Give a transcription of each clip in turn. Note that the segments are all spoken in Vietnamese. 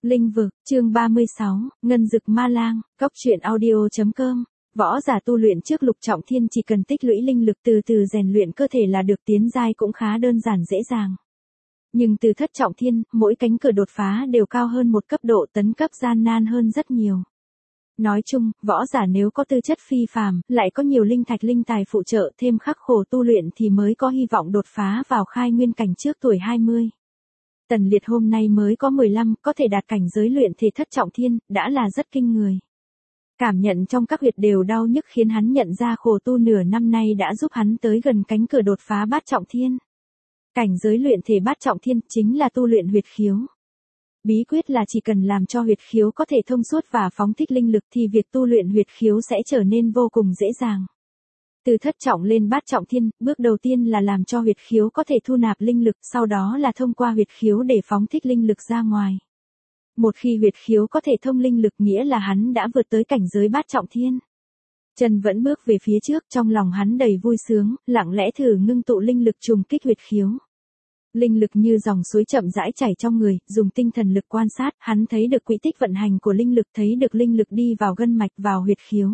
Linh vực, chương 36, Ngân Dực Ma Lang, Cóc truyện audio.com. Võ giả tu luyện trước lục trọng thiên chỉ cần tích lũy linh lực từ từ rèn luyện cơ thể là được, tiến giai cũng khá đơn giản dễ dàng. Nhưng từ thất trọng thiên, mỗi cánh cửa đột phá đều cao hơn một cấp độ, tấn cấp gian nan hơn rất nhiều. Nói chung, võ giả nếu có tư chất phi phàm, lại có nhiều linh thạch linh tài phụ trợ, thêm khắc khổ tu luyện thì mới có hy vọng đột phá vào khai nguyên cảnh trước tuổi 20. Tần Liệt hôm nay mới có 15, có thể đạt cảnh giới luyện thể thất trọng thiên, đã là rất kinh người. Cảm nhận trong các huyệt đều đau nhức khiến hắn nhận ra khổ tu nửa năm nay đã giúp hắn tới gần cánh cửa đột phá bát trọng thiên. Cảnh giới luyện thể bát trọng thiên chính là tu luyện huyệt khiếu. Bí quyết là chỉ cần làm cho huyệt khiếu có thể thông suốt và phóng thích linh lực thì việc tu luyện huyệt khiếu sẽ trở nên vô cùng dễ dàng. Từ thất trọng lên bát trọng thiên, bước đầu tiên là làm cho huyệt khiếu có thể thu nạp linh lực, sau đó là thông qua huyệt khiếu để phóng thích linh lực ra ngoài. Một khi huyệt khiếu có thể thông linh lực nghĩa là hắn đã vượt tới cảnh giới bát trọng thiên. Chân vẫn bước về phía trước, trong lòng hắn đầy vui sướng, lặng lẽ thử ngưng tụ linh lực trùng kích huyệt khiếu. Linh lực như dòng suối chậm rãi chảy trong người, dùng tinh thần lực quan sát, hắn thấy được quỹ tích vận hành của linh lực, thấy được linh lực đi vào gân mạch, vào huyệt khiếu.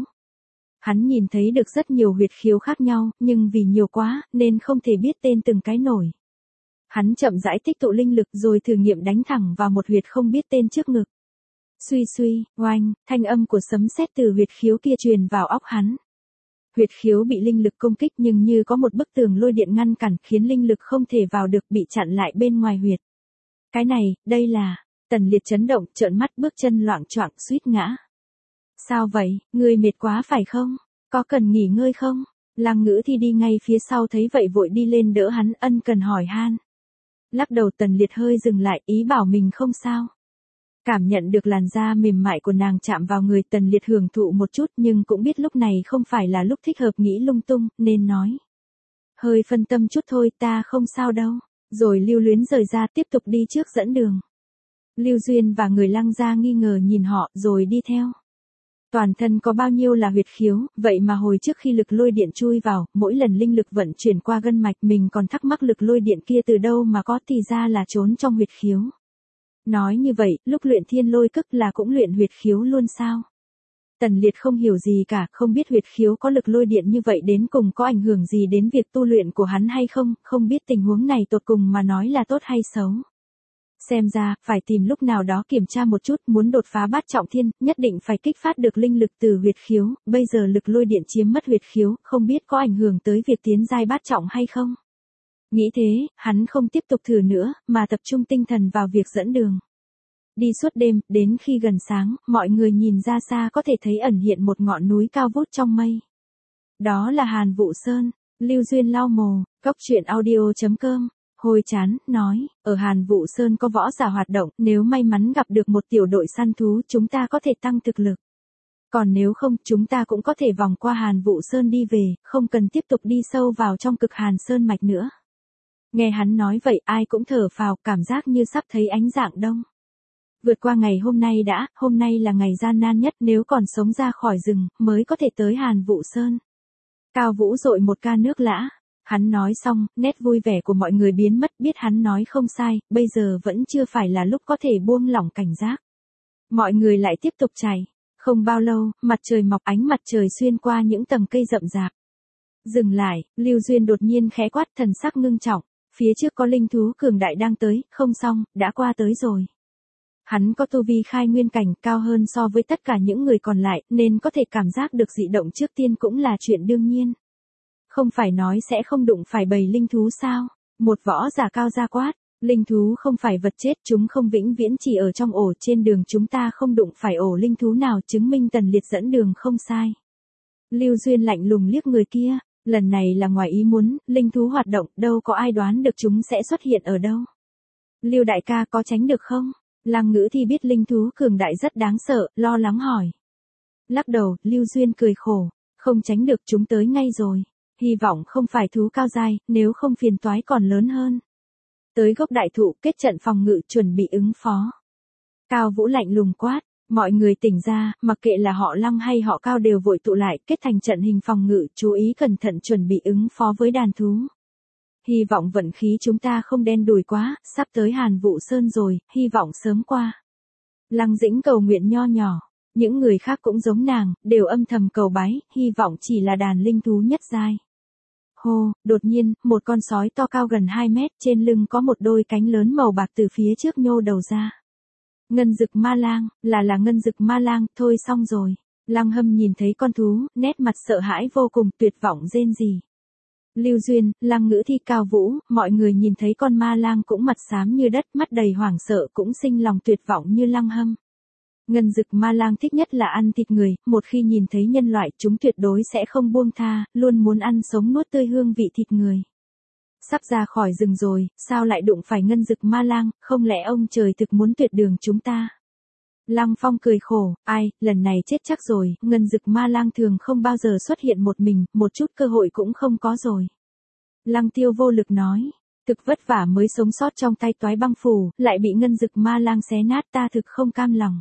Hắn nhìn thấy được rất nhiều huyệt khiếu khác nhau, nhưng vì nhiều quá, nên không thể biết tên từng cái nổi. Hắn chậm rãi tích tụ linh lực rồi thử nghiệm đánh thẳng vào một huyệt không biết tên trước ngực. Suy suy, oanh, thanh âm của sấm sét từ huyệt khiếu kia truyền vào óc hắn. Huyệt khiếu bị linh lực công kích nhưng như có một bức tường lôi điện ngăn cản, khiến linh lực không thể vào được, bị chặn lại bên ngoài huyệt. Cái này, đây là... Tần Liệt chấn động, trợn mắt, bước chân loạng choạng, suýt ngã. Sao vậy, ngươi mệt quá phải không? Có cần nghỉ ngơi không? Lăng Ngữ Thi đi ngay phía sau thấy vậy vội đi lên đỡ hắn, ân cần hỏi han. Lắc đầu, Tần Liệt hơi dừng lại, ý bảo mình không sao. Cảm nhận được làn da mềm mại của nàng chạm vào người, Tần Liệt hưởng thụ một chút nhưng cũng biết lúc này không phải là lúc thích hợp nghĩ lung tung, nên nói. Hơi phân tâm chút thôi, ta không sao đâu. Rồi lưu luyến rời ra, tiếp tục đi trước dẫn đường. Lưu Duyên và người Lăng gia nghi ngờ nhìn họ, rồi đi theo. Toàn thân có bao nhiêu là huyệt khiếu, vậy mà hồi trước khi lực lôi điện chui vào, mỗi lần linh lực vận chuyển qua gân mạch mình còn thắc mắc lực lôi điện kia từ đâu mà có, thì ra là trốn trong huyệt khiếu. Nói như vậy, lúc luyện thiên lôi cức là cũng luyện huyệt khiếu luôn sao? Tần Liệt không hiểu gì cả, không biết huyệt khiếu có lực lôi điện như vậy đến cùng có ảnh hưởng gì đến việc tu luyện của hắn hay không, không biết tình huống này tột cùng mà nói là tốt hay xấu. Xem ra, phải tìm lúc nào đó kiểm tra một chút, muốn đột phá bát trọng thiên, nhất định phải kích phát được linh lực từ huyệt khiếu, bây giờ lực lôi điện chiếm mất huyệt khiếu, không biết có ảnh hưởng tới việc tiến giai bát trọng hay không. Nghĩ thế, hắn không tiếp tục thử nữa, mà tập trung tinh thần vào việc dẫn đường. Đi suốt đêm, đến khi gần sáng, mọi người nhìn ra xa có thể thấy ẩn hiện một ngọn núi cao vút trong mây. Đó là Hàn Vụ Sơn. Lưu Duyên lau mồ, Cóc truyện audio.com. Hồi chán, nói, ở Hàn Vụ Sơn có võ giả hoạt động, nếu may mắn gặp được một tiểu đội săn thú chúng ta có thể tăng thực lực. Còn nếu không, chúng ta cũng có thể vòng qua Hàn Vụ Sơn đi về, không cần tiếp tục đi sâu vào trong cực Hàn Sơn mạch nữa. Nghe hắn nói vậy, ai cũng thở phào, cảm giác như sắp thấy ánh rạng đông. Vượt qua ngày hôm nay đã, hôm nay là ngày gian nan nhất, nếu còn sống ra khỏi rừng, mới có thể tới Hàn Vụ Sơn. Cao Vũ dội một ca nước lã. Hắn nói xong, nét vui vẻ của mọi người biến mất, biết hắn nói không sai, bây giờ vẫn chưa phải là lúc có thể buông lỏng cảnh giác. Mọi người lại tiếp tục chạy. Không bao lâu, mặt trời mọc, ánh mặt trời xuyên qua những tầng cây rậm rạp. Dừng lại, Lưu Duyên đột nhiên khẽ quát, thần sắc ngưng trọng. Phía trước có linh thú cường đại đang tới, không xong, đã qua tới rồi. Hắn có tu vi khai nguyên cảnh cao hơn so với tất cả những người còn lại, nên có thể cảm giác được dị động trước tiên cũng là chuyện đương nhiên. Không phải nói sẽ không đụng phải bầy linh thú sao? Một võ giả cao ra quát, linh thú không phải vật chết, chúng không vĩnh viễn chỉ ở trong ổ, trên đường chúng ta không đụng phải ổ linh thú nào, chứng minh Tần Liệt dẫn đường không sai. Lưu Duyên lạnh lùng liếc người kia, lần này là ngoài ý muốn, linh thú hoạt động, đâu có ai đoán được chúng sẽ xuất hiện ở đâu. Lưu đại ca có tránh được không? Lăng Ngữ Thi biết linh thú cường đại rất đáng sợ, lo lắng hỏi. Lắc đầu, Lưu Duyên cười khổ, không tránh được, chúng tới ngay rồi. Hy vọng không phải thú cao giai, nếu không phiền toái còn lớn hơn. Tới gốc đại thụ, kết trận phòng ngự, chuẩn bị ứng phó. Cao Vũ lạnh lùng quát, mọi người tỉnh ra, mặc kệ là họ Lăng hay họ Cao đều vội tụ lại, kết thành trận hình phòng ngự, chú ý cẩn thận chuẩn bị ứng phó với đàn thú. Hy vọng vận khí chúng ta không đen đủi quá, sắp tới Hàn Vụ Sơn rồi, hy vọng sớm qua. Lăng Dĩnh cầu nguyện nho nhỏ. Những người khác cũng giống nàng, đều âm thầm cầu bái, hy vọng chỉ là đàn linh thú nhất giai. Hô, đột nhiên, một con sói to cao gần 2 mét, trên lưng có một đôi cánh lớn màu bạc từ phía trước nhô đầu ra. Ngân Dực Ma Lang, là Ngân Dực Ma Lang, thôi xong rồi. Lăng Hâm nhìn thấy con thú, nét mặt sợ hãi vô cùng, tuyệt vọng rên rỉ. Lưu Duyên, Lăng Ngữ Thi, Cao Vũ, mọi người nhìn thấy con ma lang cũng mặt xám như đất, mắt đầy hoảng sợ, cũng sinh lòng tuyệt vọng như Lăng Hâm. Ngân Dực Ma Lang thích nhất là ăn thịt người, một khi nhìn thấy nhân loại, chúng tuyệt đối sẽ không buông tha, luôn muốn ăn sống nuốt tươi hương vị thịt người. Sắp ra khỏi rừng rồi, sao lại đụng phải Ngân Dực Ma Lang, không lẽ ông trời thực muốn tuyệt đường chúng ta? Lăng Phong cười khổ, ai, lần này chết chắc rồi, Ngân Dực Ma Lang thường không bao giờ xuất hiện một mình, một chút cơ hội cũng không có rồi. Lăng Tiêu vô lực nói, thực vất vả mới sống sót trong tay Toái Băng Phủ, lại bị Ngân Dực Ma Lang xé nát, ta thực không cam lòng.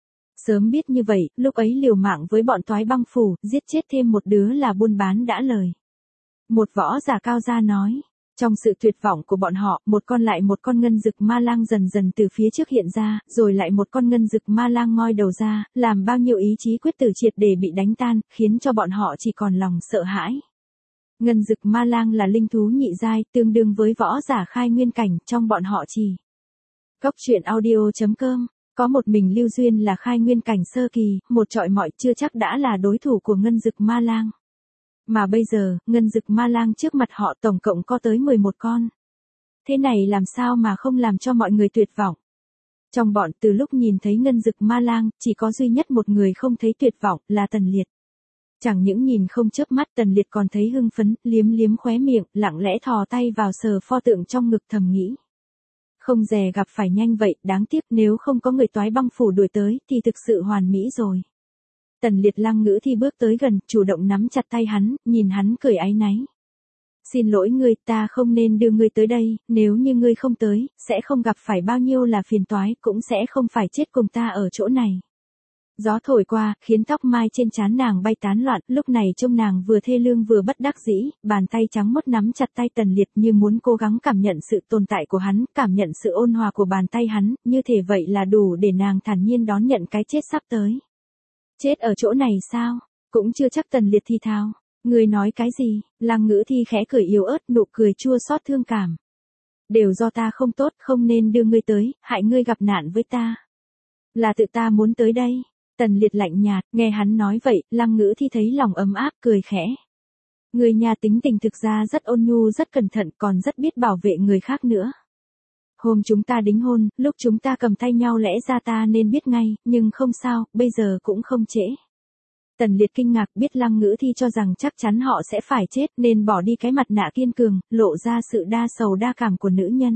Sớm biết như vậy, lúc ấy liều mạng với bọn Toái Băng Phủ, giết chết thêm một đứa là buôn bán đã lời. Một võ giả cao gia nói. Trong sự tuyệt vọng của bọn họ, một con lại một con Ngân Dực Ma Lang dần dần từ phía trước hiện ra, rồi lại một con Ngân Dực Ma Lang ngoi đầu ra, làm bao nhiêu ý chí quyết tử triệt để bị đánh tan, khiến cho bọn họ chỉ còn lòng sợ hãi. Ngân Dực Ma Lang là linh thú nhị giai, tương đương với võ giả khai nguyên cảnh, trong bọn họ chỉ. Góc truyện audio.com, có một mình Lưu Duyên là khai nguyên cảnh sơ kỳ, một trọi mọi chưa chắc đã là đối thủ của Ngân Dực Ma Lang. Mà bây giờ, Ngân Dực Ma Lang trước mặt họ tổng cộng có tới 11 con. Thế này làm sao mà không làm cho mọi người tuyệt vọng. Trong bọn từ lúc nhìn thấy Ngân Dực Ma Lang, chỉ có duy nhất một người không thấy tuyệt vọng, là Tần Liệt. Chẳng những nhìn không chớp mắt, Tần Liệt còn thấy hưng phấn, liếm liếm khóe miệng, lặng lẽ thò tay vào sờ pho tượng trong ngực thầm nghĩ. Không dè gặp phải nhanh vậy, đáng tiếc nếu không có người Toái Băng Phủ đuổi tới, thì thực sự hoàn mỹ rồi. Tần Liệt Lăng Ngữ Thi bước tới gần, chủ động nắm chặt tay hắn, nhìn hắn cười áy náy. Xin lỗi ngươi, ta không nên đưa ngươi tới đây, nếu như ngươi không tới, sẽ không gặp phải bao nhiêu là phiền toái, cũng sẽ không phải chết cùng ta ở chỗ này. Gió thổi qua, khiến tóc mai trên trán nàng bay tán loạn, lúc này trông nàng vừa thê lương vừa bất đắc dĩ, bàn tay trắng mốt nắm chặt tay Tần Liệt như muốn cố gắng cảm nhận sự tồn tại của hắn, cảm nhận sự ôn hòa của bàn tay hắn, như thể vậy là đủ để nàng thản nhiên đón nhận cái chết sắp tới. Chết ở chỗ này sao? Cũng chưa chắc. Tần Liệt thì thào. Người nói cái gì? Lăng Ngữ Thi khẽ cười yếu ớt, nụ cười chua xót thương cảm. Đều do ta không tốt, không nên đưa ngươi tới, hại ngươi gặp nạn với ta. Là tự ta muốn tới đây. Tần Liệt lạnh nhạt, nghe hắn nói vậy, Lăng Ngữ Thi thấy lòng ấm áp, cười khẽ. Người nhà tính tình thực ra rất ôn nhu, rất cẩn thận, còn rất biết bảo vệ người khác nữa. Hôm chúng ta đính hôn, lúc chúng ta cầm tay nhau lẽ ra ta nên biết ngay, nhưng không sao, bây giờ cũng không trễ. Tần Liệt kinh ngạc, biết Lăng Ngữ Thi cho rằng chắc chắn họ sẽ phải chết nên bỏ đi cái mặt nạ kiên cường, lộ ra sự đa sầu đa cảm của nữ nhân.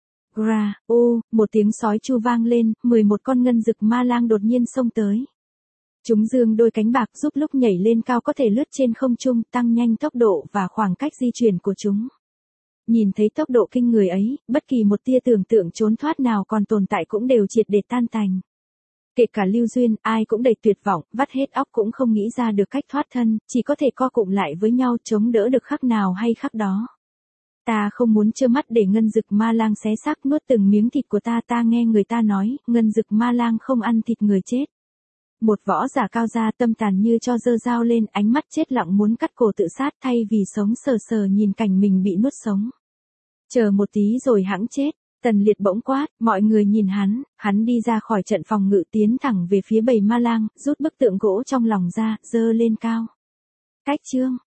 Gra, một tiếng sói chu vang lên, 11 con Ngân Dực Ma Lang đột nhiên xông tới. Chúng dương đôi cánh bạc giúp lúc nhảy lên cao có thể lướt trên không trung, tăng nhanh tốc độ và khoảng cách di chuyển của chúng. Nhìn thấy tốc độ kinh người ấy, bất kỳ một tia tưởng tượng trốn thoát nào còn tồn tại cũng đều triệt để tan tành. Kể cả Lưu Duyên, ai cũng đầy tuyệt vọng, vắt hết óc cũng không nghĩ ra được cách thoát thân, chỉ có thể co cụm lại với nhau chống đỡ được khắc nào hay khắc đó. Ta không muốn trơ mắt để Ngân Dực Ma Lang xé xác nuốt từng miếng thịt của ta. Ta nghe người ta nói, Ngân Dực Ma Lang không ăn thịt người chết. Một võ giả cao gia tâm tàn như cho giơ dao lên, ánh mắt chết lặng muốn cắt cổ tự sát thay vì sống sờ sờ nhìn cảnh mình bị nuốt sống. Chờ một tí rồi hẵng chết. Tần Liệt bỗng quát, mọi người nhìn hắn đi ra khỏi trận phòng ngự tiến thẳng về phía bầy ma lang, rút bức tượng gỗ trong lòng ra, giơ lên cao. Cách chương.